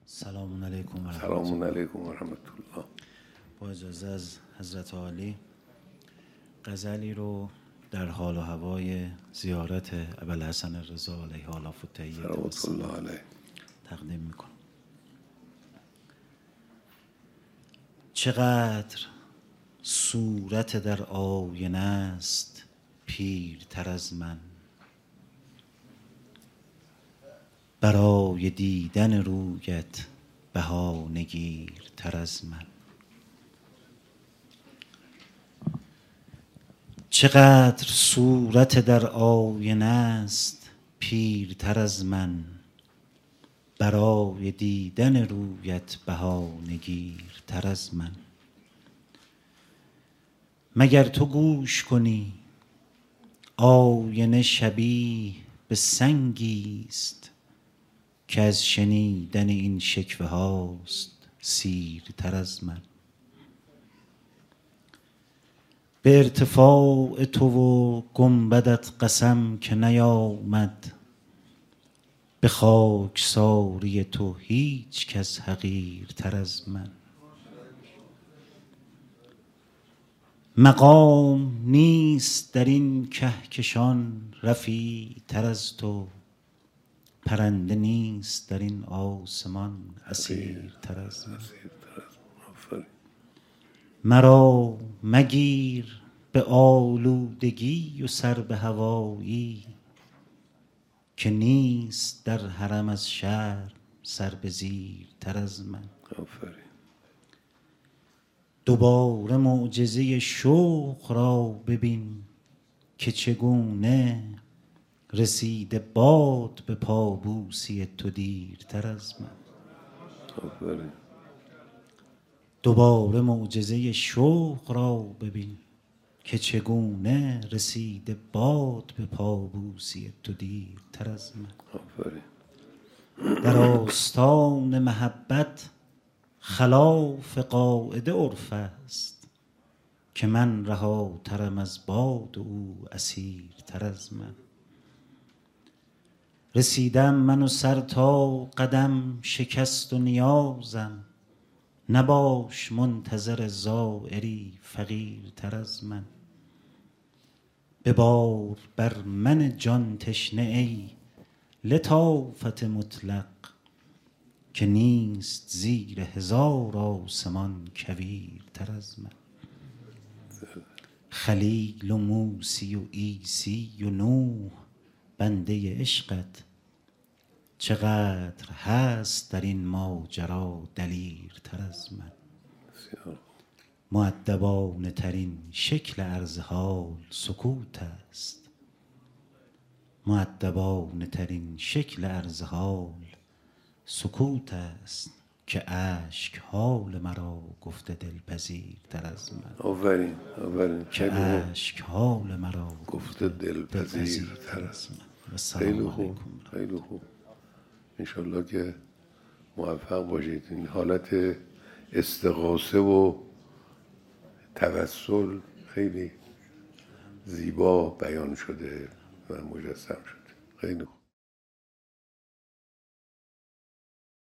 سلام علیکم و رحمت سلام الله. علیکم و رحمت الله. با اجازه از حضرت عالی غزلی رو در حال و هوای زیارت ابوالحسن رضا علیه آلاف التحیة صلوات الله علیه تقدیم میکنم. چقدر صورت در آینه است پیرتر از من، برای دیدن رویت بهانه گیرتر از من. چقدر صورت در آینه است پیرتر از من، برای دیدن رویت بهانه گیرتر از من. مگر تو گوش کنی آینه شبیه به سنگی است که از شنیدن این شکوه هاست سیرتر از من. به ارتفاع تو و گنبدت قسم که نیامد، به خاکساری تو هیچ کس حقیرتر از من. مقام نیست در این کهکشان رفیع‌تر از تو، پرنده نیست در این آسمان اسیرتر از من. مرا مگیر به آلودگی و سر به هوایی، که نیست در حرم از شرم سر به زیرتر از من. دوباره معجزه شوق را ببین که چگونه رسیده باد به پابوسی تو دیرتر از من. دوباره معجزه شوق را ببین که چگونه رسیده باد به پابوسی تو دیرتر از من. در آستان محبت خلاف قاعده عرف است، که من رهاترم از باد او اسیرتر از من. رسیدم من و سر تا قدم شکست و نیازم، نباش منتظر زایری فقیرتر از من. ببار بر من جان تشنه ای لطافت مطلق، که نیست زیر هزار آسمان کویرتر از من. خلیل و موسی و عیسی و نوح بنده عشقت، چقدر هست در این ماجرا دلیرتر از من. مؤدبانه ترین شکل عرض حال سکوت است، مؤدبانه ترین شکل عرض حال سکوت است، که اشک حال مرا گفته دلپذیرتر از من. آورین که اشک حال مرا گفته دلپذیرتر از من. خیلی خوب، خیلی خوب. انشالله که موفق باشید. این حالت استغاثه و توسل خیلی زیبا بیان شده و مجسم شده. خیلی خوب.